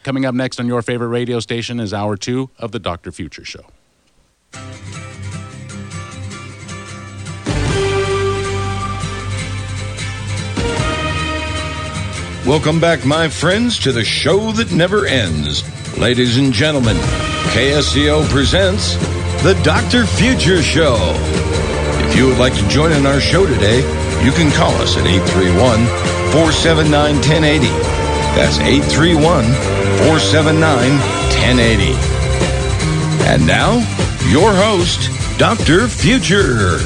Coming up next on your favorite radio station is Hour 2 of the Dr. Future Show. Welcome back, my friends, to the show that never ends. Ladies and gentlemen, KSCO presents the Dr. Future Show. If you would like to join in our show today, you can call us at 831-479-1080. That's 831-479-1080. And now, your host, Dr. Future.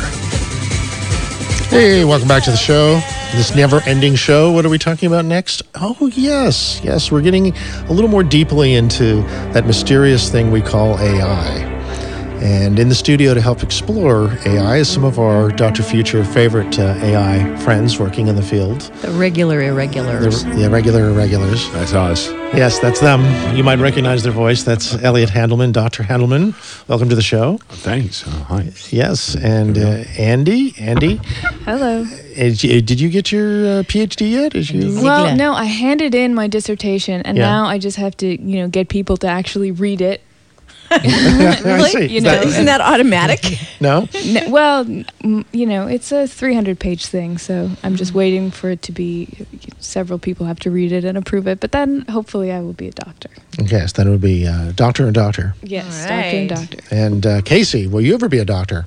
Hey, welcome back to the show. This never-ending show. What are we talking about next? Oh, yes. We're getting a little more deeply into that mysterious thing we call AI. And in the studio to help explore AI is some of our Dr. Future favorite AI friends working in the field. The regular irregulars. The regular irregulars. That's us. Yes, that's them. You might recognize their voice. That's Elliot Handelman, Dr. Handelman. Welcome to the show. Thanks. Hi. Yes, and Andy. Hello. Did you get your PhD yet? Well, no, I handed in my dissertation, and Yeah. now I just have to, get people to actually read it. I see. Isn't that automatic? No? Well, it's a 300-page thing, so I'm just waiting for it to be, several people have to read it and approve it, but then hopefully I will be a doctor. Yes, then it would be doctor and doctor. Yes, All doctor and right. doctor. And Casey, will you ever be a doctor?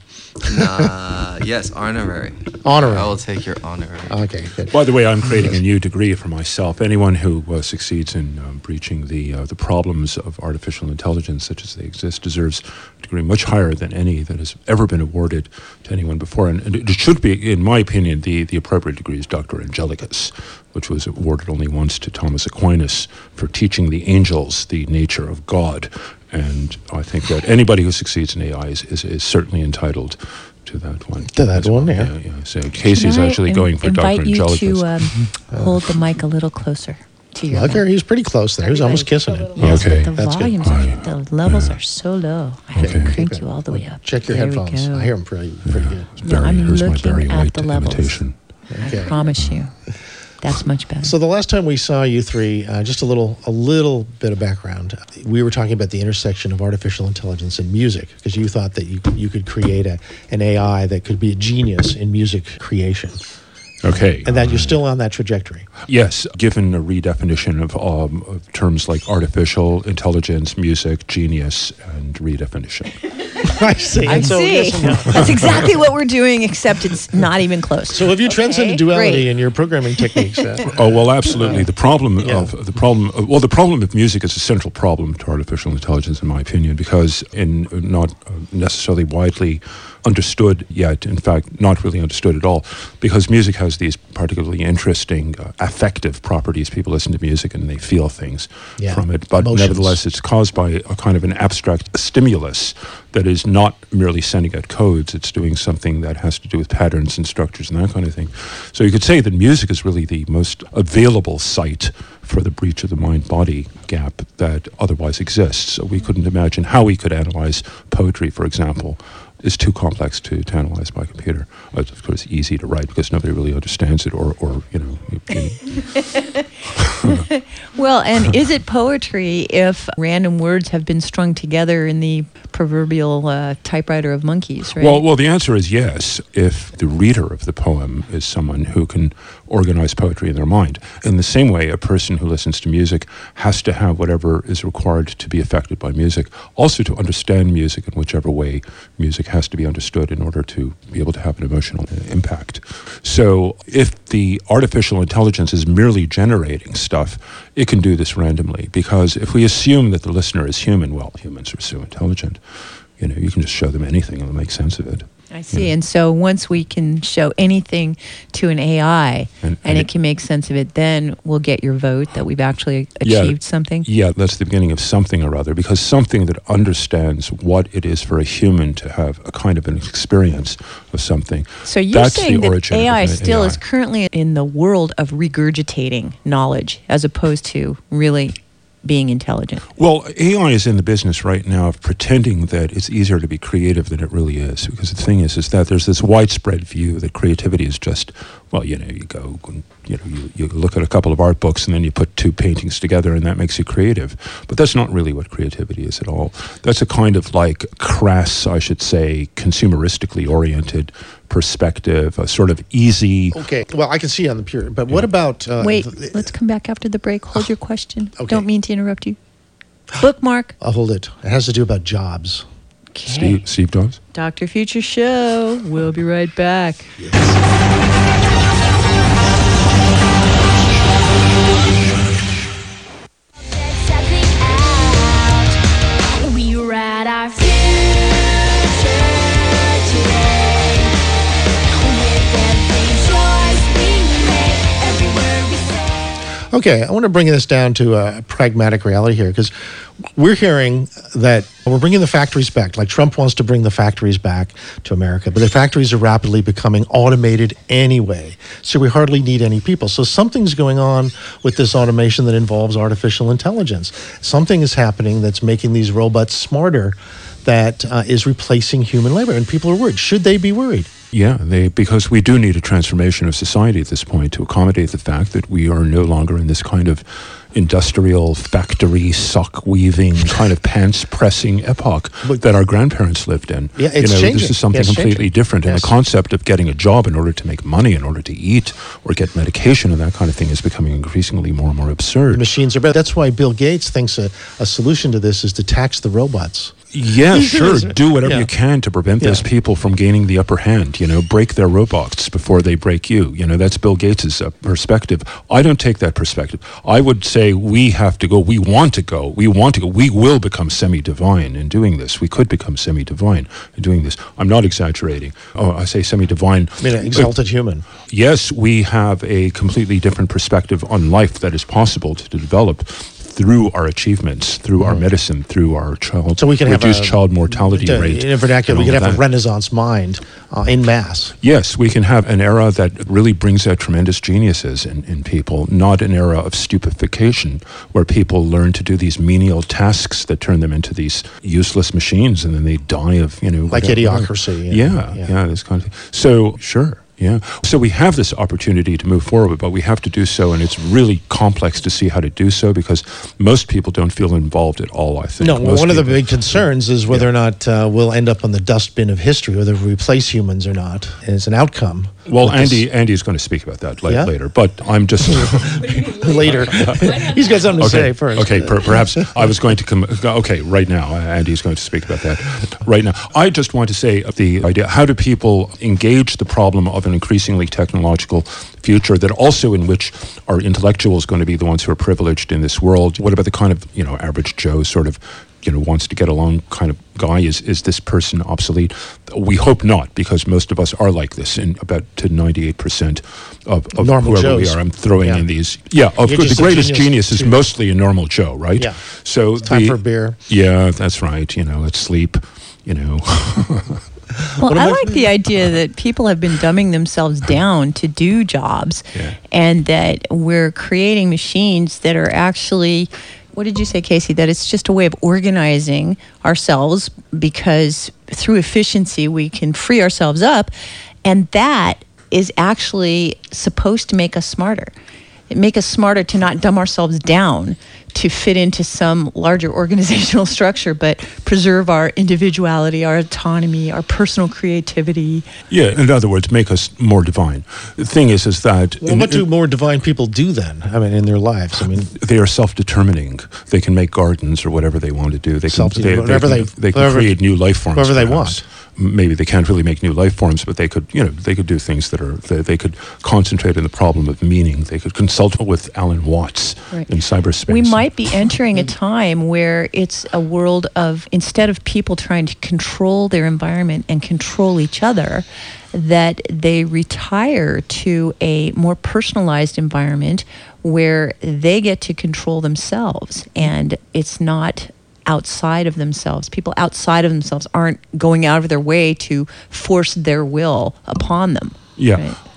Yes, honorary. Honorary. I will take your honorary. Okay, good. By the way, I'm creating a new degree for myself. Anyone who succeeds in breaching the problems of artificial intelligence, such as they exist, deserves a degree much higher than any that has ever been awarded to anyone before. And it should be, in my opinion, the appropriate degree is Dr. Angelicus, which was awarded only once to Thomas Aquinas for teaching the angels the nature of God. And I think that anybody who succeeds in AI is certainly entitled to that one. To that one, yeah. So Casey's actually going for Dr. Angelicus. Invite you to hold the mic a little closer to your Okay, he's pretty close there. He was almost kissing it. Yes, Okay. but the That's good. volumes, the levels are so low. I have to crank you all the way up. Check your There we headphones. go. I hear them pretty good. No, I'm Here's my looking Barry at White the levels. imitation. Okay. I promise you. That's much better. So the last time we saw you three, just a little bit of background. We were talking about the intersection of artificial intelligence and music, because you thought that you could create an AI that could be a genius in music creation. Okay. And that you're still on that trajectory. Yes, given a redefinition of terms like artificial intelligence, music, genius, and redefinition. I see. I And so, see. yes and no. That's exactly what we're doing, except it's not even close. So have you transcended duality great. in your programming techniques? Oh well, absolutely. The problem Yeah. of the problem of music is a central problem to artificial intelligence, in my opinion, because in not necessarily widely understood yet, in fact, not really understood at all, because music has these particularly interesting affective properties. People listen to music and they feel things from it, but Emotions. nevertheless, it's caused by a kind of an abstract stimulus that is not merely sending out codes. It's doing something that has to do with patterns and structures and that kind of thing. So you could say that music is really the most available site for the breach of the mind-body gap that otherwise exists. So we couldn't imagine how we could analyze poetry, for example. Is too complex to analyze by computer. Of course, easy to write because nobody really understands it, or Well, and is it poetry if random words have been strung together in the proverbial typewriter of monkeys, right? Well, the answer is yes, if the reader of the poem is someone who can organize poetry in their mind. In the same way, a person who listens to music has to have whatever is required to be affected by music, also to understand music in whichever way music has to be understood in order to be able to have an emotional impact. So if the artificial intelligence is merely generating stuff, it can do this randomly, because if we assume that the listener is human, well, humans are so intelligent, you can just show them anything and they'll make sense of it. I see. And so once we can show anything to an AI and it can make sense of it, then we'll get your vote that we've actually achieved something? Yeah, that's the beginning of something or other, because something that understands what it is for a human to have a kind of an experience of something. So you're saying that AI of still is currently in the world of regurgitating knowledge as opposed to really being intelligent. Well, AI is in the business right now of pretending that it's easier to be creative than it really is, because the thing is that there's this widespread view that creativity is just Well, you go, you look at a couple of art books and then you put two paintings together and that makes you creative. But that's not really what creativity is at all. That's a kind of like crass, I should say, consumeristically oriented perspective, a sort of easy... Okay, well, I can see on the pure, but what about... Wait, let's come back after the break. Hold your question. Okay. Don't mean to interrupt you. Bookmark. I'll hold it. It has to do about jobs. Okay. Steve Jobs? Dr. Future Show. We'll be right back. We write our future today. With every choice we make, every word we say. Okay, I want to bring this down to a pragmatic reality here, because we're hearing that we're bringing the factories back. Like Trump wants to bring the factories back to America, but the factories are rapidly becoming automated anyway. So we hardly need any people. So something's going on with this automation that involves artificial intelligence. Something is happening that's making these robots smarter, that is replacing human labor. And people are worried. Should they be worried? Yeah, because we do need a transformation of society at this point to accommodate the fact that we are no longer in this kind of industrial factory sock weaving kind of pants pressing epoch that our grandparents lived in. Yeah, it's changing. This is something completely different. And the concept of getting a job in order to make money, in order to eat or get medication and that kind of thing is becoming increasingly more and more absurd. The machines are better. That's why Bill Gates thinks a solution to this is to tax the robots. Yeah, sure. Do whatever you can to prevent those people from gaining the upper hand. Break their robots before they break you. That's Bill Gates's perspective. I don't take that perspective. I would say we have to go. We want to go. We will become semi-divine in doing this. We could become semi-divine in doing this. I'm not exaggerating. Oh, I say semi-divine. I mean, exalted human. Yes, we have a completely different perspective on life that is possible to develop through our achievements, through our medicine, through our so we can reduced child mortality rate. In vernacular, we can have a Renaissance mind in mass. Yes, we can have an era that really brings out tremendous geniuses in people, not an era of stupefaction where people learn to do these menial tasks that turn them into these useless machines and then they die of, like idiocracy. Yeah, this kind of thing. So, sure. Yeah. So we have this opportunity to move forward, but we have to do so, and it's really complex to see how to do so because most people don't feel involved at all, I think. No, one of the big concerns is whether or not we'll end up on the dustbin of history, whether we replace humans or not, as an outcome. Well, Andy's going to speak about that later, but I'm just... Later. He's got something to say first. Okay, perhaps I was going to come... Okay, right now, Andy's going to speak about that right now. I just want to say the idea, how do people engage the problem of an increasingly technological future that also in which our intellectuals going to be the ones who are privileged in this world? What about the kind of, average Joe sort of, wants to get along kind of guy? Is this person obsolete? We hope not, because most of us are like this in about to 98% of normal whoever Joes. we are. I'm throwing in these. Yeah, the greatest genius is mostly a normal Joe, right? Yeah. So it's time for a beer. Yeah, that's right. Let's sleep, Well, I like the idea that people have been dumbing themselves down to do jobs and that we're creating machines that are actually, what did you say, Casey, that it's just a way of organizing ourselves because through efficiency we can free ourselves up, and that is actually supposed to make us smarter. It make us smarter to not dumb ourselves down to fit into some larger organizational structure, but preserve our individuality, our autonomy, our personal creativity. Yeah, in other words, make us more divine. The thing is that... Well, what do more divine people do then? I mean, in their lives? They are self-determining. They can make gardens or whatever they want to do. They can create new life forms. Whatever they want. Maybe they can't really make new life forms, but they could, they could do things that are, they could concentrate on the problem of meaning. They could consult with Alan Watts in cyberspace. We might be entering a time where it's a world of, instead of people trying to control their environment and control each other, that they retire to a more personalized environment where they get to control themselves, and it's not outside of themselves. People outside of themselves aren't going out of their way to force their will upon them. Yeah. Right?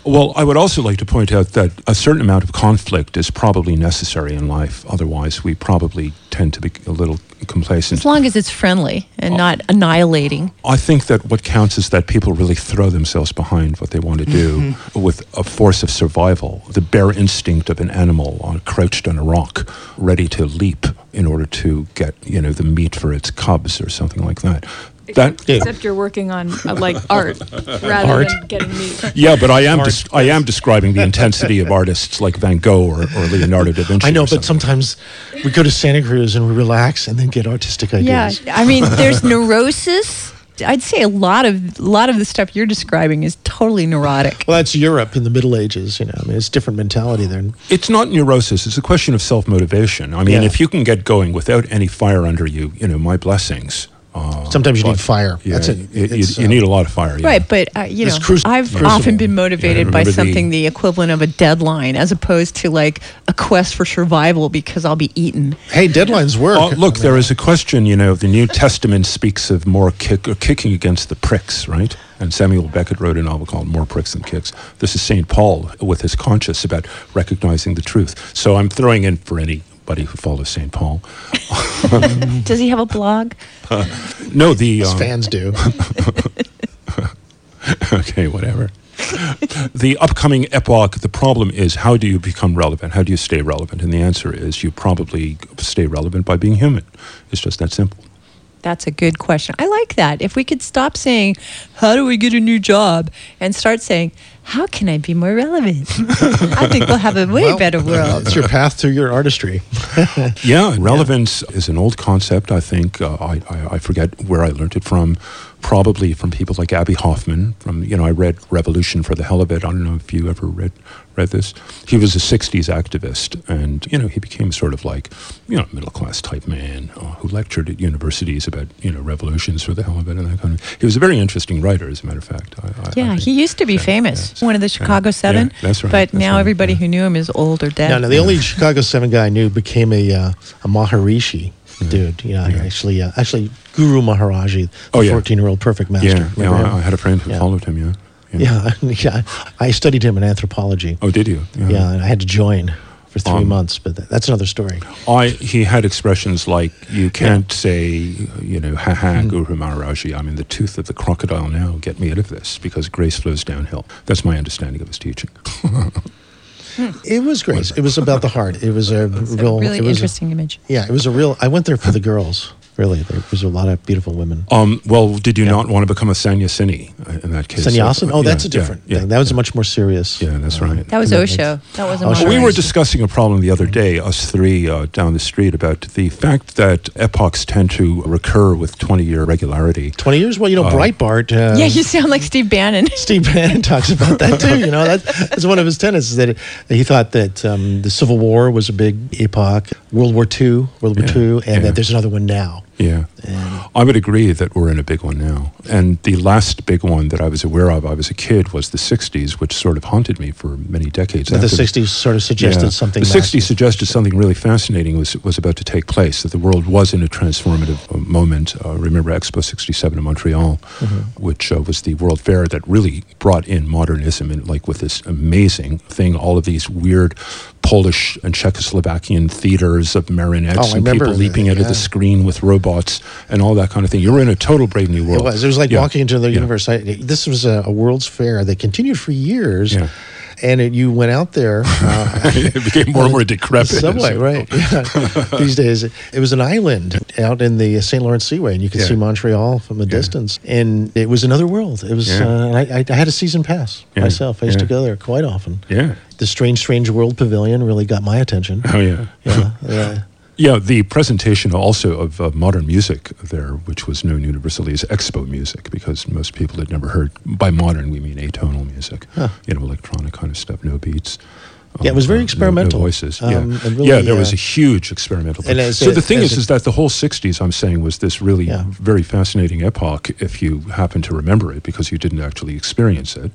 Well, I would also like to point out that a certain amount of conflict is probably necessary in life. Otherwise, we probably tend to be a little complacent. As long as it's friendly and not annihilating. I think that what counts is that people really throw themselves behind what they want to do with a force of survival, the bare instinct of an animal crouched on a rock, ready to leap in order to get, the meat for its cubs or something like that. Except you're working on art rather than getting meat. Yeah, but I am describing the intensity of artists like Van Gogh or Leonardo da Vinci. I know, but sometimes we go to Santa Cruz and we relax and then get artistic ideas. Yeah, I mean, there's neurosis. I'd say a lot of the stuff you're describing is totally neurotic. Well, that's Europe in the Middle Ages. It's a different mentality there. It's not neurosis. It's a question of self-motivation. I mean, if you can get going without any fire under you, my blessings. Sometimes you need fire. Yeah, That's it. You need a lot of fire. Yeah. Right, but I've often been motivated by something the equivalent of a deadline, as opposed to like a quest for survival because I'll be eaten. Hey, deadlines work. Look, there is a question. The New Testament speaks of more kicking against the pricks, right? And Samuel Beckett wrote a novel called More Pricks Than Kicks. This is St. Paul with his conscience about recognizing the truth. So I'm throwing in for anybody who follows St. Paul. Does he have a blog? No, His fans do. Okay, whatever. The upcoming epoch, the problem is, how do you become relevant? How do you stay relevant? And the answer is you probably stay relevant by being human. It's just that simple. That's a good question. I like that. If we could stop saying, how do we get a new job? And start saying, how can I be more relevant? I think we'll have a way better world. It's your path to your artistry. Yeah, relevance is an old concept, I think. I forget where I learned it from. Probably from people like Abby Hoffman. I read Revolution for the hell of it. I don't know if you ever read this. He was a 60s activist, and, he became sort of like, middle-class type man who lectured at universities about, revolutions for the hell of it and that kind of. He was a very interesting writer, as a matter of fact. He used to be famous. One of the Chicago Seven. Yeah, that's right. But now everybody who knew him is old or dead. No, the only Chicago 7 guy I knew became a Maharishi. Dude, actually, Guru Maharaji, the 14-year-old perfect master. Yeah, I had a friend who followed him. Yeah, I studied him in anthropology. Oh, did you? Yeah, and I had to join for 3 months, but that's another story. He had expressions like, you can't say, ha-ha, Guru Maharaji. I'm in the tooth of the crocodile now. Get me out of this, because grace flows downhill. That's my understanding of his teaching. It was grace. It was about the heart. It was a really interesting image. Yeah, it was a real. I went there for the girls. Really, there was a lot of beautiful women. Well, did you not want to become a sannyasini in that case? Sannyasin? Oh, that's a different thing. That was much more serious. Yeah, that's right. That was Osho. That wasn't Maharishi. We were discussing a problem the other day, us three down the street, about the fact that epochs tend to recur with 20-year regularity. 20 years? Well, Breitbart. Yeah, you sound like Steve Bannon. Steve Bannon talks about that too. That's one of his tenets, is that he thought that the Civil War was a big epoch, World War II, and that there's another one now. Yeah. I would agree that we're in a big one now. And the last big one that I was aware of, I was a kid, was the 60s, which sort of haunted me for many decades. But the 60s sort of suggested something. The 60s suggested something really fascinating was about to take place, that the world was in a transformative moment. Remember Expo 67 in Montreal, which was the World Fair that really brought in modernism, and with this amazing thing, all of these weird Polish and Czechoslovakian theaters of marionettes and people leaping out of the screen with robots and all that kind of thing. You were in a total brave new world. It was like walking into the universe. This was a World's Fair that continued for years. Yeah. And you went out there. It became more and more decrepit. Subway, right? Yeah. These days, it was an island out in the St. Lawrence Seaway, and you could see Montreal from a distance. And it was another world. It was. I had a season pass myself. I used to go there quite often. Yeah. The Strange World Pavilion really got my attention. Oh yeah. Yeah. Yeah, the presentation also of modern music there, which was known universally as expo music, because most people had never heard, by modern we mean atonal music, electronic kind of stuff, no beats. Yeah, it was very experimental. No voices. Really, there was a huge experimental. So the thing is that the whole 60s, I'm saying, was this really very fascinating epoch if you happen to remember it, because you didn't actually experience it.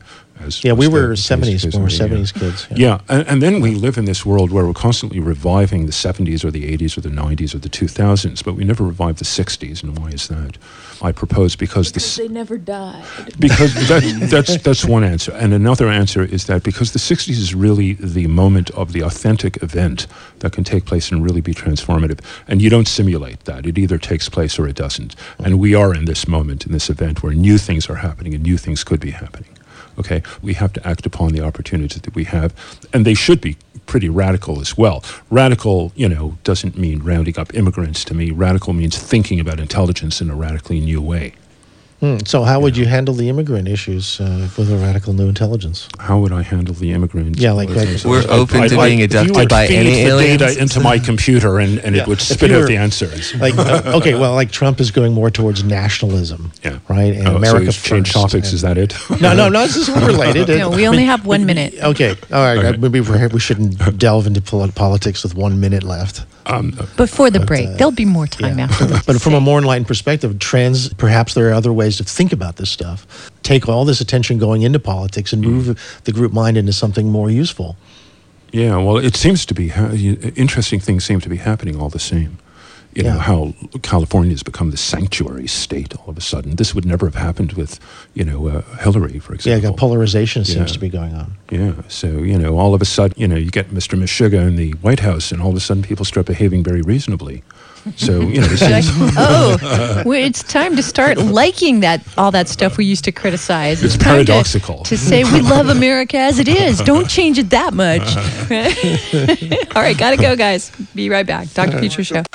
as Yeah, we was the were case 70s, we were occasionally, 70s kids. Yeah, and then we live in this world where we're constantly reviving the 70s or the 80s or the 90s or the 2000s, but we never revive the 60s. And why is that? I propose because They never died. because that's one answer, and another answer is that because the 60s is really the moment of the authentic event that can take place and really be transformative, and you don't simulate that. It either takes place or it doesn't, and we are in this moment, in this event, where new things are happening and new things could be happening. Okay, we have to act upon the opportunities that we have, and they should be pretty radical as well. Radical, doesn't mean rounding up immigrants to me. Radical means thinking about intelligence in a radically new way. So how would you handle the immigrant issues with a radical new intelligence? How would I handle the immigrants? Yeah, like We're open to being abducted I'd by feed any the aliens. data into my computer and it would If spit you out were- the answers. like okay, well, like Trump is going more towards nationalism, Yeah. right? And So America he's changed first, topics, and- is that it? No, this is related. No, we only have 1 minute. Okay, all right. Okay. Maybe we shouldn't delve into politics with 1 minute left. Before the break, there'll be more time after this. But from a more enlightened perspective, perhaps there are other ways to think about this stuff. Take all this attention going into politics and move the group mind into something more useful. Yeah, well, it seems to be, interesting things seem to be happening all the same. You know, Yeah. how California has become the sanctuary state all of a sudden. This would never have happened with, Hillary, for Yeah, example. polarization seems Yeah. to be going on. Yeah, so, all of a sudden, you get Mr. Meshuggah in the White House, and all of a sudden people start behaving very reasonably. So, it Like, seems, it's time to start liking all that stuff we used to criticize. It's time to- paradoxical. To say we love America as it is. Don't change it that much. All right, gotta go, guys. Be right back. Dr. Future Show.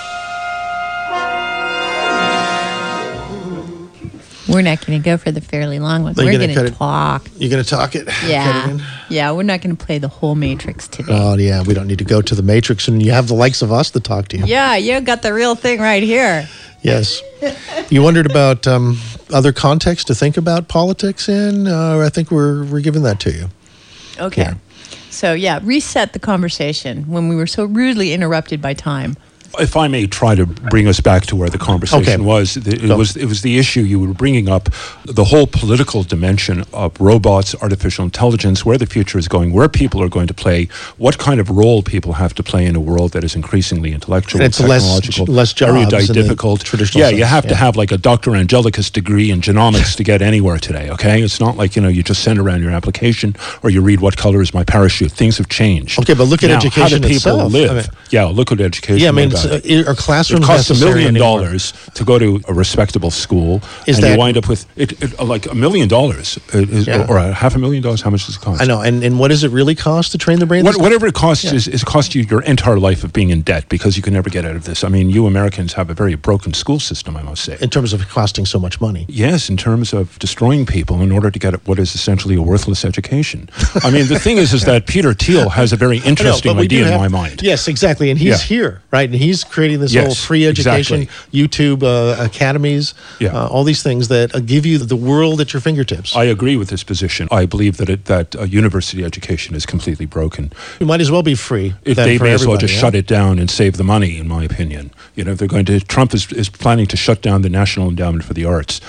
We're not going to go for the fairly long one. Are you We're gonna going cut to it? talk. You're going to talk it? Cut it Yeah. in? Yeah, we're not going to play the whole Matrix today. Oh, yeah, we don't need to go to the Matrix, and you have the likes of us to talk to you. Yeah, you got the real thing right here. Yes. You wondered about other contexts to think about politics in? I think we're giving that to you. Okay. Yeah. So, reset the conversation when we were so rudely interrupted by time. if I may try to bring us back to where the conversation was, it was the issue you were bringing up, the whole political dimension of robots, artificial intelligence, where the future is going, where people are going to play, what kind of role people have to play in a world that is increasingly intellectual, And it's technological, less very jobs in the difficult. traditional Yeah, sense, you have to yeah. have like a Dr. Angelicus degree in genomics to get anywhere today. Okay, it's not like you just send around your application or you read what color is my parachute. Things have changed. Okay, but look at Now, education how do people itself. live? I mean- Yeah, look at education. Yeah, I mean, like that. are classrooms It costs $1 necessary million anymore? to go to a respectable school, Is and that- you wind up with like $1 million, Yeah. or $500,000. How much does it cost? I know, and what does it really cost to train the brain? Whatever it costs is cost you your entire life of being in debt because you can never get out of this. I mean, you Americans have a very broken school system, I must say. In terms of costing so much money. Yes, in terms of destroying people in order to get what is essentially a worthless education. I mean, the thing is that Peter Thiel has a very interesting but we do idea in have- my mind. Yes, exactly, and he's Yeah. here, right? And he's creating this Yes, whole free education, exactly. YouTube academies, Yeah. all these things that give you the world at your fingertips. I agree with this position. I believe that university education is completely broken. It might as well be free. If then they for may as well everybody, just yeah? shut it down and save the money, in my opinion. They're going to. Trump is planning to shut down the National Endowment for the Arts.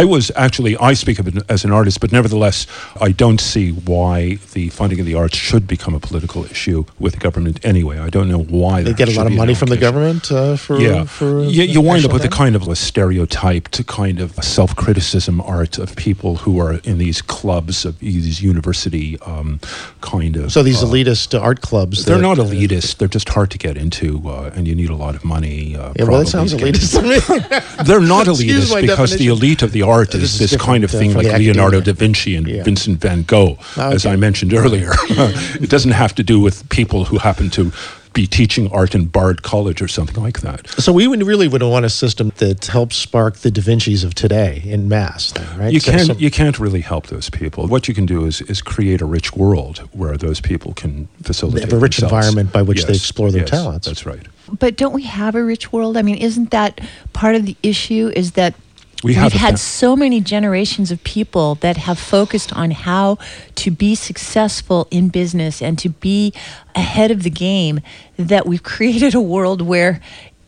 I speak of it as an artist, but nevertheless, I don't see why the funding of the arts should become a political issue with the government anyway. I don't know why They there get a should lot of be an money from the allocation. government for You wind up with a national kind of a stereotyped kind of self-criticism art of people who are in these clubs of these university kind of. So these elitist art clubs. They're that, not elitist. They're just hard to get into, and you need a lot of money. Yeah, well, that sounds elitist to me. They're not Excuse elitist my because the definition. elite of the art This is is this kind of different, thing from like the Leonardo academia. da Vinci and Yeah. Vincent van Gogh, as Okay. I mentioned earlier. It doesn't have to do with people who happen to be teaching art in Bard College or something like that. So we would want a system that helps spark the Da Vinci's of today in mass, then, right? You can't really help those people. What you can do is create a rich world where those people can facilitate They have a rich themselves. environment by which they explore their yes, talents. That's right. But don't we have a rich world? I mean, isn't that part of the issue? Is that We have we've a had fa- so many generations of people that have focused on how to be successful in business and to be ahead of the game that we've created a world where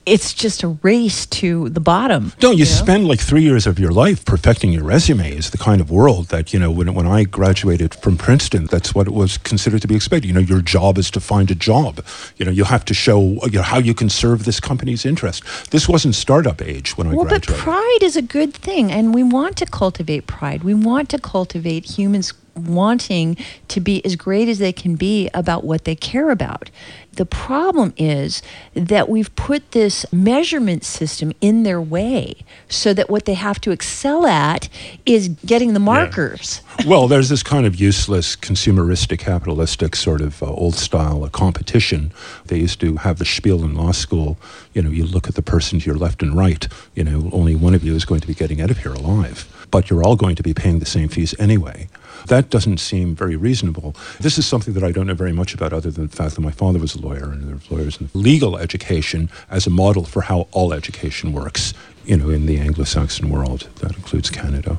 it's just a race to the bottom. Don't you know? spend like 3 years of your life perfecting your resume is the kind of world that, when I graduated from Princeton, that's what it was considered to be expected. Your job is to find a job. You have to show how you can serve this company's interest. This wasn't startup age when I graduated. But pride is a good thing, and we want to cultivate pride. We want to cultivate humans wanting to be as great as they can be about what they care about. The problem is that we've put this measurement system in their way so that what they have to excel at is getting the markers. Yeah. Well, there's this kind of useless, consumeristic, capitalistic sort of old-style competition. They used to have the spiel in law school. You look at the person to your left and right. Only one of you is going to be getting out of here alive. But you're all going to be paying the same fees anyway. That doesn't seem very reasonable. This is something that I don't know very much about other than the fact that my father was a lawyer and there were lawyers in legal education as a model for how all education works, in the Anglo-Saxon world. That includes Canada.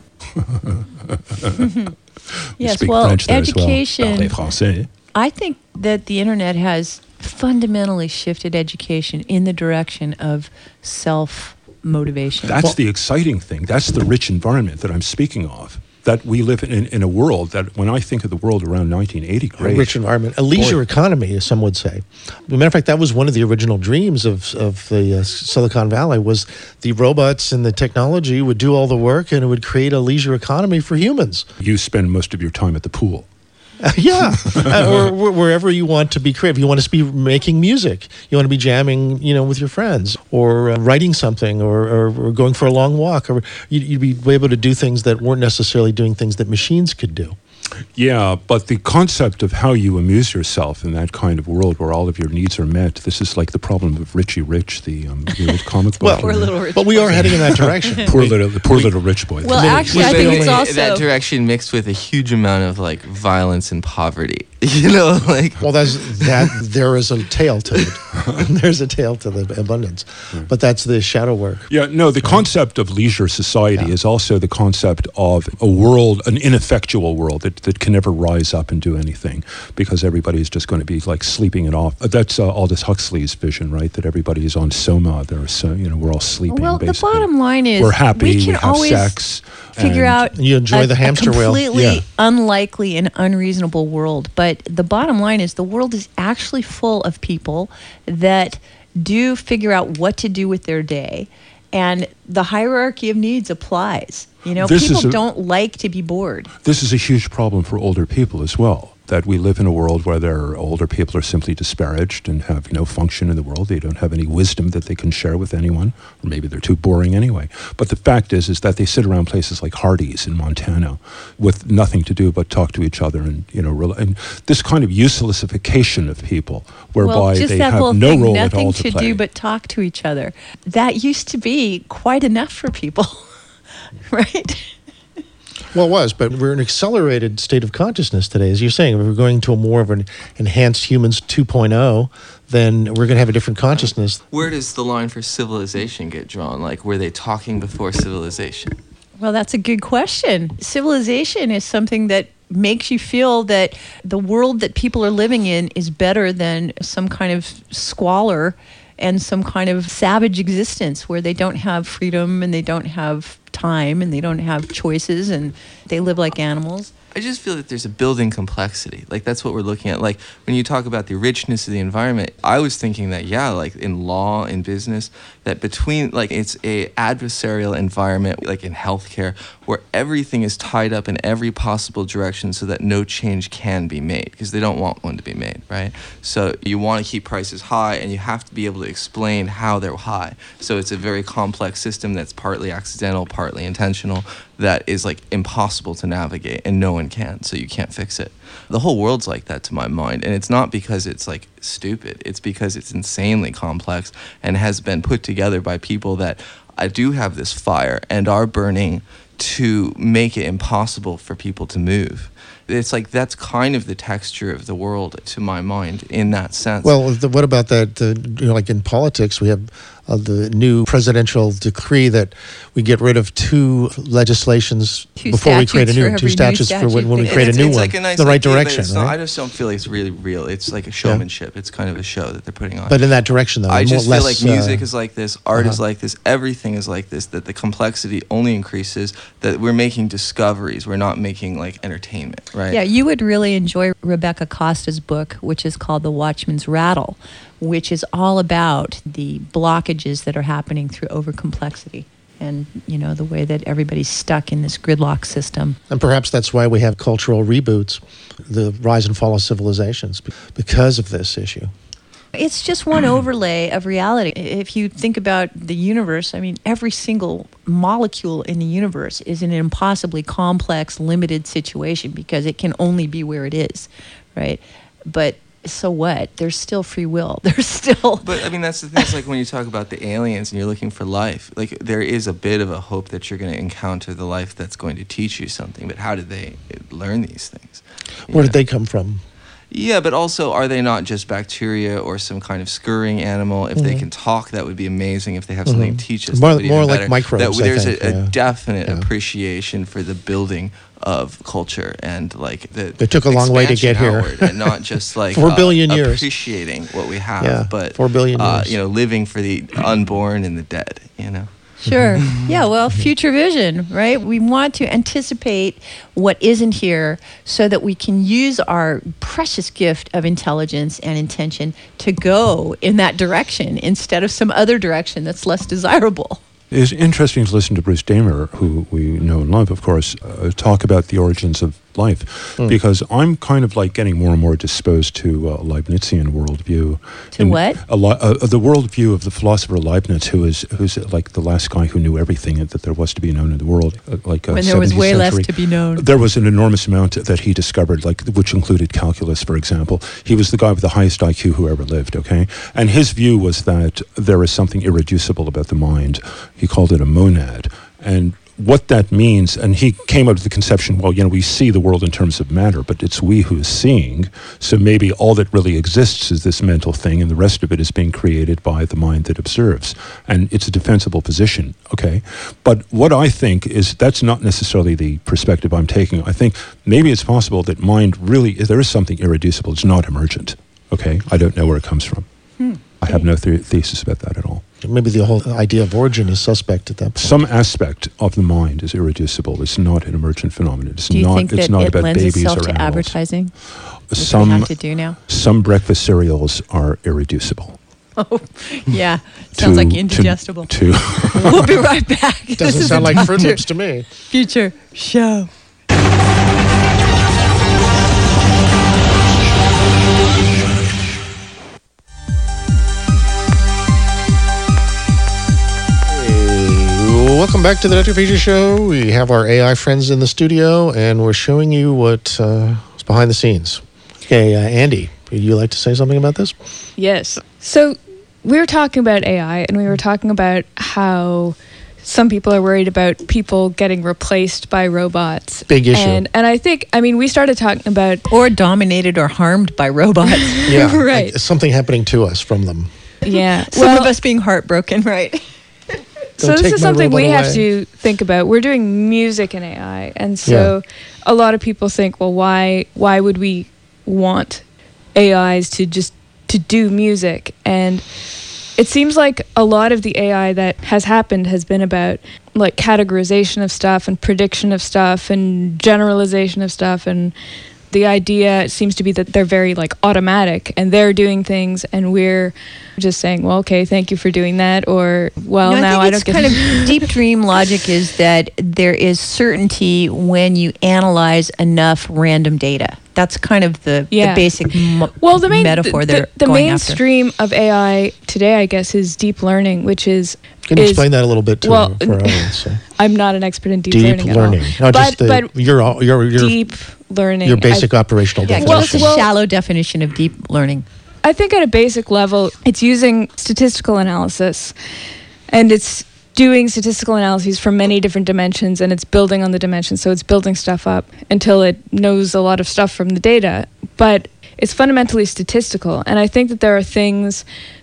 Yes, French there education. As well. Parlez français. I think that the internet has fundamentally shifted education in the direction of self-motivation. That's the exciting thing. That's the rich environment that I'm speaking of. That we live in a world that, when I think of the world around 1980, great. A rich environment, a leisure economy, as some would say. As a matter of fact, that was one of the original dreams of the Silicon Valley, was the robots and the technology would do all the work and it would create a leisure economy for humans. You spend most of your time at the pool. Yeah, or wherever you want to be creative. You want to be making music. You want to be jamming, with your friends, or writing something, or going for a long walk. Or you'd be able to do things that weren't necessarily doing things that machines could do. Yeah, but the concept of how you amuse yourself in that kind of world where all of your needs are met, this is like the problem of Richie Rich, the old comic book. Poor little rich but we boy. are heading in that direction. Poor little rich boy. Well, actually, I think it's also that direction mixed with a huge amount of violence and poverty. Well, there is a tail to it. There's a tail to the abundance, but that's the shadow work. Yeah, no, the concept of leisure society is also the concept of a world, an ineffectual world that can never rise up and do anything because everybody's just going to be sleeping it off. That's Aldous Huxley's vision, right? That everybody is on soma. We're all sleeping. Well, basically. the bottom line is we're happy. We can have always sex. figure out you enjoy the hamster a wheel. completely unlikely and unreasonable world. But the bottom line is the world is actually full of people that do figure out what to do with their day, and the hierarchy of needs applies. People don't like to be bored. This is a huge problem for older people as well. That we live in a world where their older people are simply disparaged and have no function in the world. They don't have any wisdom that they can share with anyone, or maybe they're too boring anyway. But the fact is that they sit around places like Hardee's in Montana with nothing to do but talk to each other, and and this kind of uselessification of people, whereby they have no role at all to play. Nothing to do but talk to each other. That used to be quite enough for people, right? Well, it was, but we're in an accelerated state of consciousness today. As you're saying, if we're going to a more of an enhanced humans 2.0, then we're going to have a different consciousness. Where does the line for civilization get drawn? Were they talking before civilization? Well, that's a good question. Civilization is something that makes you feel that the world that people are living in is better than some kind of squalor and some kind of savage existence where they don't have freedom and they don't have time and they don't have choices and they live like animals. I just feel that there's a building complexity. That's what we're looking at. When you talk about the richness of the environment, I was thinking that, in law, in business, that between, it's a adversarial environment, in healthcare, where everything is tied up in every possible direction so that no change can be made, because they don't want one to be made, right? So you want to keep prices high, and you have to be able to explain how they're high. So it's a very complex system that's partly accidental, partly intentional, that is impossible to navigate, and no one can, so you can't fix it. The whole world's like that to my mind, and it's not because it's stupid. It's because it's insanely complex and has been put together by people that do have this fire and are burning to make it impossible for people to move. It's that's kind of the texture of the world to my mind in that sense. Well, what about that? In politics, we have the new presidential decree that we get rid of two legislations Two before we create a statutes new for one. every Two new statutes for statute. when we It's create a new it's one. like a nice the right idea, but direction, it's not, I right? just don't feel like it's really real. It's like a showmanship. It's kind of a show that they're putting on. But in that direction, though, I just more, feel less, like music is like this, art is uh-huh. like this, everything is like this, that the complexity only increases, that we're making discoveries, we're not making like entertainment, right? Yeah, you would really enjoy Rebecca Costa's book, which is called The Watchman's Rattle, which is all about the blockages that are happening through overcomplexity and, the way that everybody's stuck in this gridlock system. And perhaps that's why we have cultural reboots, the rise and fall of civilizations, because of this issue. It's just one overlay of reality. If you think about the universe, I mean, every single molecule in the universe is in an impossibly complex, limited situation because it can only be where it is, right? But so what? There's still free will. There's still... But, I mean, that's the thing. It's like when you talk about the aliens and you're looking for life, like, there is a bit of a hope that you're going to encounter the life that's going to teach you something. But how did they learn these things? Where did they come from? Yeah, but also, are they not just bacteria or some kind of scurrying animal? If they can talk, that would be amazing. If they have something to teach us, More- that would be more even like better. microbes, I There's think, a yeah. definite Yeah. appreciation for the building of culture and like the It took a long way to get expansion here. outward, and not just like 4 billion years. appreciating what we have, Yeah, but 4 billion years. living for the unborn and the dead. Sure. Yeah, well, future vision, right? We want to anticipate what isn't here so that we can use our precious gift of intelligence and intention to go in that direction instead of some other direction that's less desirable. It's interesting to listen to Bruce Damer, who we know and love, of course, talk about the origins of life, because I'm kind of like getting more and more disposed to a Leibnizian worldview. To what? The worldview of the philosopher Leibniz, who's like the last guy who knew everything that there was to be known in the world. When there was 17th way less century. to be known. There was an enormous amount that he discovered, which included calculus, for example. He was the guy with the highest IQ who ever lived, okay? And his view was that there is something irreducible about the mind. He called it a monad. And what that means, and he came up with the conception, well, we see the world in terms of matter, but it's we who is seeing, so maybe all that really exists is this mental thing, and the rest of it is being created by the mind that observes. And it's a defensible position, okay? But what I think is that's not necessarily the perspective I'm taking. I think maybe it's possible that mind really, there is something irreducible, it's not emergent, okay? I don't know where it comes from. I have no thesis about that at all. Maybe the whole idea of origin is suspect at that point. Some aspect of the mind is irreducible. It's not an emergent phenomenon. Do you think it's that not it about lends babies itself or to animals. advertising? Which we Some have to do now? Some breakfast cereals are irreducible. Oh, yeah. Sounds like indigestible. We'll be right back. This Doesn't is sound the like Fruit Dr. Loops to me. Future Show. Welcome back to the Dr. Future Show. We have our AI friends in the studio, and we're showing you what's behind the scenes. Okay, Andy, would you like to say something about this? Yes. So we were talking about AI, and we were talking about how some people are worried about people getting replaced by robots. Big issue. And I think, we started talking about... Or dominated or harmed by robots. Yeah, Right. like something happening to us from them. Yeah. Some of us being heartbroken, right? So Don't this take is my something robot we have away. to think about. We're doing music in AI, and so a lot of people think, well, why would we want AIs to do music? And it seems like a lot of the AI that has happened has been about like categorization of stuff and prediction of stuff and generalization of stuff, and the idea seems to be that they're very like automatic and they're doing things and we're just saying, well, okay, thank you for doing that, or well, No, now I I think don't it's get kind of deep dream logic is that there is certainty when you analyze enough random data. That's kind of the basic well, the main metaphor they're the going after. mainstream of AI today, I guess, is deep learning, which is Can you explain that a little bit to well, for our audience? I'm not an expert in deep, Deep learning. learning. At No, all. just but your deep learning. your basic operational Yeah, definition. give us a shallow definition of deep learning. I think at a basic level, it's using statistical analysis, and it's doing statistical analyses from many different dimensions, and it's building on the dimensions. So it's building stuff up until it knows a lot of stuff from the data. But it's fundamentally statistical, and I think that there are things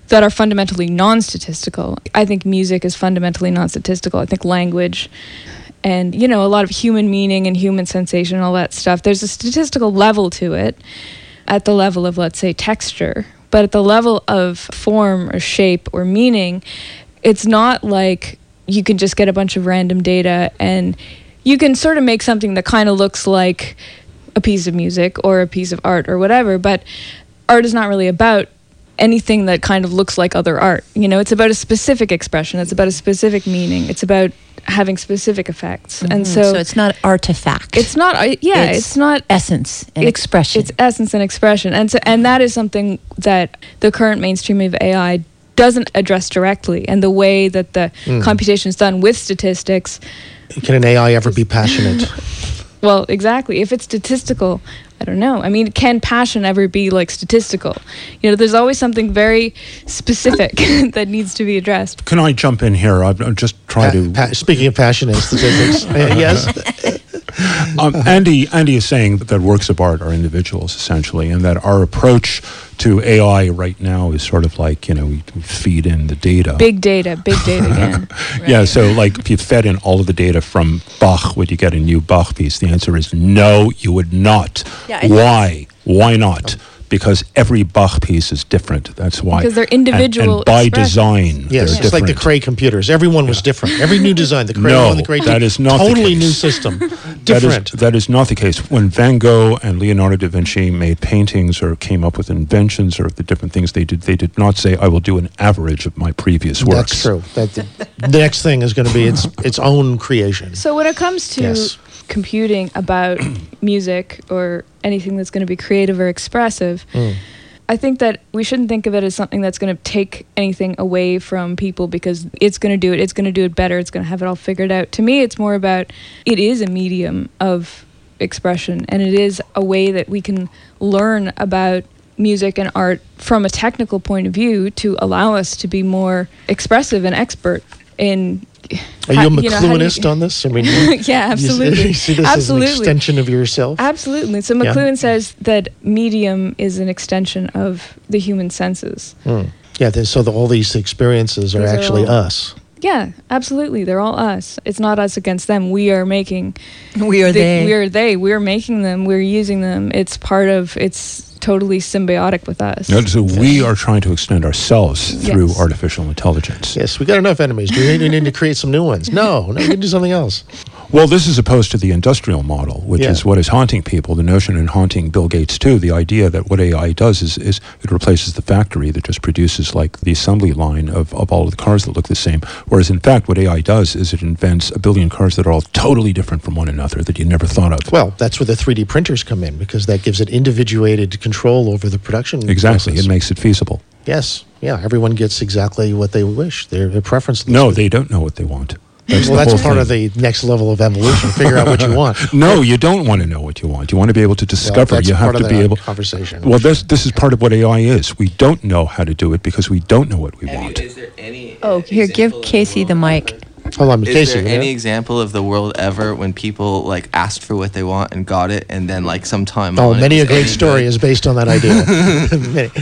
that are fundamentally non-statistical. I think music is fundamentally non-statistical. I think language and, you know, a lot of human meaning and human sensation and all that stuff, there's a statistical level to it at the level of, let's say, texture. But at the level of form or shape or meaning, it's not like you can just get a bunch of random data and you can sort of make something that kind of looks like a piece of music or a piece of art or whatever. But art is not really about anything that kind of looks like other art. You know, it's about a specific expression. It's about a specific meaning. It's about having specific effects. And so it's not artifact. it's not, it's not essence and expression. It's essence and expression. And that is something that the current mainstream of AI doesn't address directly. And the way that the computation is done with statistics. Can an AI ever be passionate? Well, exactly. If it's statistical, I don't know. I mean, can passion ever be like statistical? You know, there's always something very specific that needs to be addressed. Can I jump in here? I'm just trying to... Speaking of passion and statistics, yes. Andy is saying that works of art are individuals, essentially, and that our approach to AI right now is sort of like, you know, we feed in the data. Big data again. Right. Yeah, so like if you fed in all of the data from Bach, would you get a new Bach piece? The answer is no, you would not. Yeah, Why? Why not? Because every Bach piece is different. That's why. Because they're individual and by expressions. design, Yes, they're it's like the different. Cray computers. Everyone was different. Every new design, the Cray No, 1, the Cray 2. that is not the totally case. new system. Different. That is not the case. When Van Gogh and Leonardo da Vinci made paintings or came up with inventions or the different things they did not say, I will do an average of my previous works. That's true. The next thing is going to be its own creation. So when it comes to Yes. computing about music or anything that's going to be creative or expressive, I think that we shouldn't think of it as something that's going to take anything away from people because it's going to do it better, it's going to have it all figured out. To me, it's more about it is a medium of expression, and it is a way that we can learn about music and art from a technical point of view to allow us to be more expressive and expert in... Are you a McLuhanist on this? I mean, yeah, absolutely. You see this absolutely. as an extension of yourself? Absolutely. So McLuhan says that medium is an extension of the human senses. Yeah, so all these experiences are These are actually all- us. Yeah, absolutely. They're all us. It's not us against them. We are making... We are they. We are they. We're making them. We're using them. It's part of... It's totally symbiotic with us. No, so we are trying to extend ourselves through Yes. artificial intelligence. Yes, we got enough enemies. Do we need to create some new ones? No, we can do something else. Well, this is opposed to the industrial model, which Yeah. is what is haunting people. The notion and haunting Bill Gates too. The idea that what AI does is it replaces the factory that just produces like the assembly line of all of the cars that look the same. Whereas in fact, what AI does is it invents a billion cars that are all totally different from one another that you never thought of. Well, that's where the 3D printers come in because that gives it individuated control over the production Exactly, process. it makes it feasible. Yes, yeah, everyone gets exactly what they wish. Their preference. No, they don't know what they want. Well, the that's whole part thing. of the next level of evolution. Figure out what you want. No, you don't want to know what you want. You want to be able to discover. that's you have part to of be the able. conversation. Well, this is part of what AI is. We don't know how to do it because we don't know what we want. Is there any Oh, here, give example of Casey the world mic. ever- Hold on, Is Casey. there yeah? any example of the world ever when people like asked for what they want and got it, and then like sometime Oh, on it many a was great any story good? is based on that idea. Many,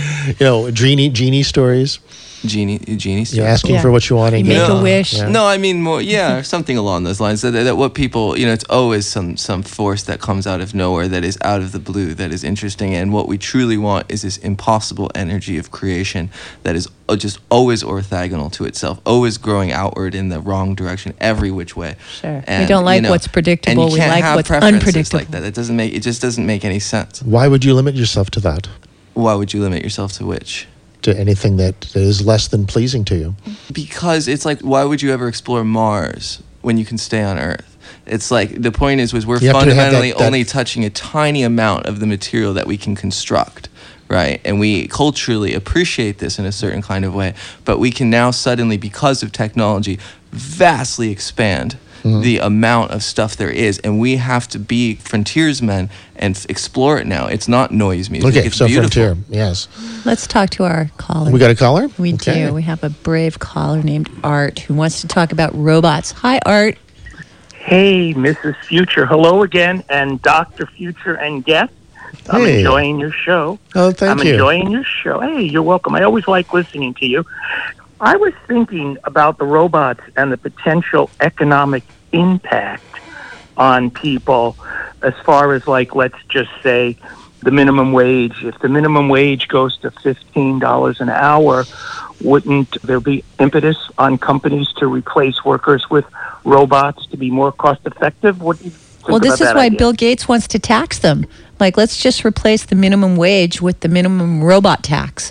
genie stories. genie You're stuff. asking Yeah. for what you want. And You get make it. a wish. Yeah. No, I mean more, yeah, something along those lines. That what people, it's always some force that comes out of nowhere, that is out of the blue, that is interesting. And what we truly want is this impossible energy of creation that is just always orthogonal to itself, always growing outward in the wrong direction, every which way. Sure. We don't like what's predictable. And you We can't like have what's preferences unpredictable. like that. It just doesn't make any sense. Why would you limit yourself to that? Why would you limit yourself to which? To anything that is less than pleasing to you? Because it's like, why would you ever explore Mars when you can stay on Earth? It's like, the point is we're You have to have fundamentally that- only touching a tiny amount of the material that we can construct, right? And we culturally appreciate this in a certain kind of way, but we can now suddenly, because of technology, vastly expand the amount of stuff there is, and we have to be frontiersmen and explore it now. It's not noise music. Okay, it's so beautiful. frontier. Yes. Let's talk to our caller. We got a caller? We Okay. do. We have a brave caller named Art who wants to talk about robots. Hi, Art. Hey, Mrs. Future. Hello again, and Dr. Future and guest. I'm Hey. enjoying your show. Oh, thank I'm you. enjoying your show. Hey, you're welcome. I always like listening to you. I was thinking about the robots and the potential economic impact on people as far as, like, let's just say the minimum wage. If the minimum wage goes to $15 an hour, wouldn't there be impetus on companies to replace workers with robots to be more cost effective? What do you think Well, this about is that why idea? Bill Gates wants to tax them. Like, let's just replace the minimum wage with the minimum robot tax.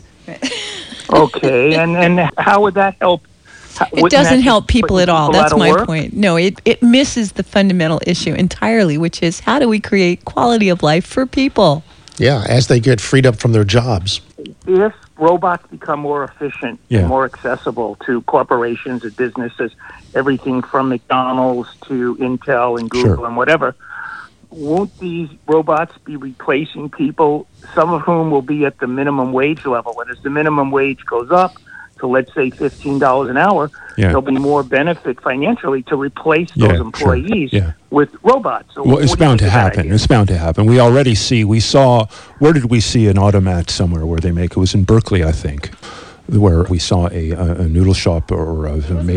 Okay, and how would that help? It doesn't help people at all. That's my point. point. No, it misses the fundamental issue entirely, which is how do we create quality of life for people? Yeah, as they get freed up from their jobs. If robots become more efficient Yeah. and more accessible to corporations and businesses, everything from McDonald's to Intel and Google Sure. and whatever, won't these robots be replacing people, some of whom will be at the minimum wage level? And as the minimum wage goes up to, let's say, $15 an hour, Yeah. there'll be more benefit financially to replace Yeah, those sure. employees Yeah. with robots. So Well, it's what do you bound to think of that happen. idea? It's bound to happen. We saw, where did we see an automat somewhere where they make, it was in Berkeley, I think, where we saw a noodle shop or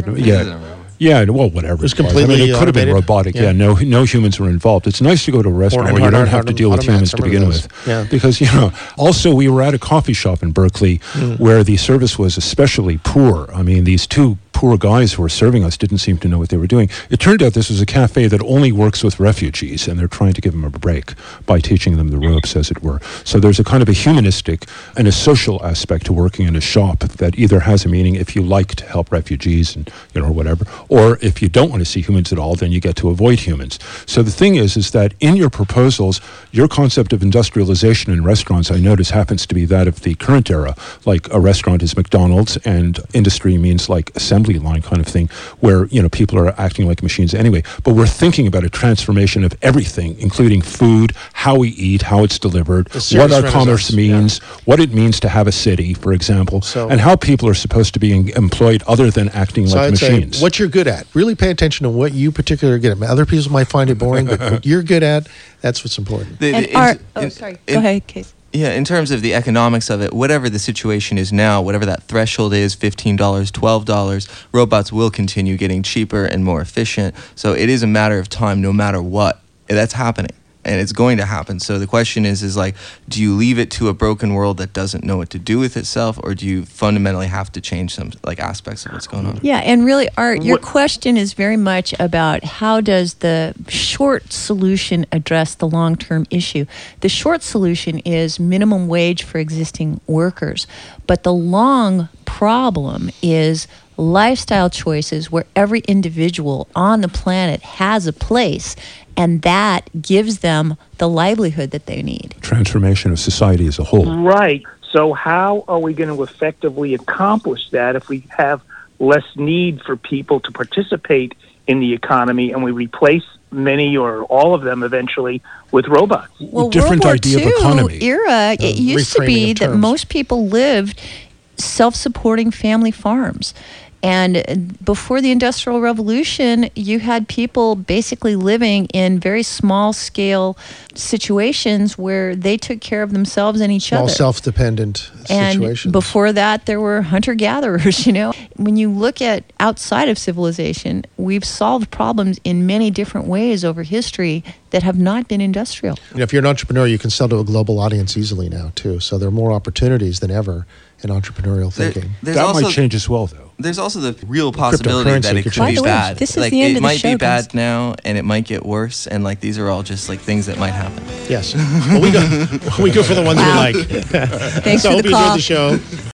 yeah, well, whatever. It was I completely mean, it could have been automated. robotic. Yeah. Yeah, no humans were involved. It's nice to go to a restaurant Or where you don't an have to deal with automat, humans to some of begin those. with. Yeah. Because, also we were at a coffee shop in Berkeley where the service was especially poor. I mean, these two poor guys who were serving us didn't seem to know what they were doing. It turned out this was a cafe that only works with refugees, and they're trying to give them a break by teaching them the ropes, as it were. So there's a kind of a humanistic and a social aspect to working in a shop that either has a meaning if you like to help refugees and or whatever, or if you don't want to see humans at all, then you get to avoid humans. So the thing is that in your proposals, your concept of industrialization in restaurants, I notice, happens to be that of the current era. Like a restaurant is McDonald's, and industry means like assembly line kind of thing, where people are acting like machines anyway. But we're thinking about a transformation of everything, including food, how we eat, how it's delivered, A serious what our commerce renaissance, means, what it means to have a city, for example, So- and how people are supposed to be employed other than acting So like I'd say machines. what you're good at. Really pay attention to what you particularly are good at. Other people might find it boring, but what you're good at, that's what's important. And sorry. Go ahead, Case. Yeah, in terms of the economics of it, whatever the situation is now, whatever that threshold is, $15, $12, robots will continue getting cheaper and more efficient. So it is a matter of time, no matter what. That's happening. And it's going to happen. So the question is like, do you leave it to a broken world that doesn't know what to do with itself, or do you fundamentally have to change some aspects of what's going on? Yeah, and really, Art, your question is very much about how does the short solution address the long-term issue. The short solution is minimum wage for existing workers, but the long problem is lifestyle choices where every individual on the planet has a place, and that gives them the livelihood that they need. Transformation of society as a whole. Right. So how are we going to effectively accomplish that if we have less need for people to participate in the economy and we replace many or all of them eventually with robots? Well, Different World idea of War II economy. era, it used to reframing be of that terms. most people lived self-supporting family farms. And before the Industrial Revolution, you had people basically living in very small-scale situations where they took care of themselves and each All other. self-dependent And situations. before that, there were hunter-gatherers, When you look at outside of civilization, we've solved problems in many different ways over history that have not been industrial. If you're an entrepreneur, you can sell to a global audience easily now, too. So there are more opportunities than ever in entrepreneurial thinking. There's That also, might change as well, though. There's also the real possibility that it could could By be the way, bad. this is the end it of the might show, be bad guys. now, and it might get worse. And these are all just things that might happen. Yes. Well, we go for the ones Wow. we like. Thanks So I for hope the you call. enjoyed the show.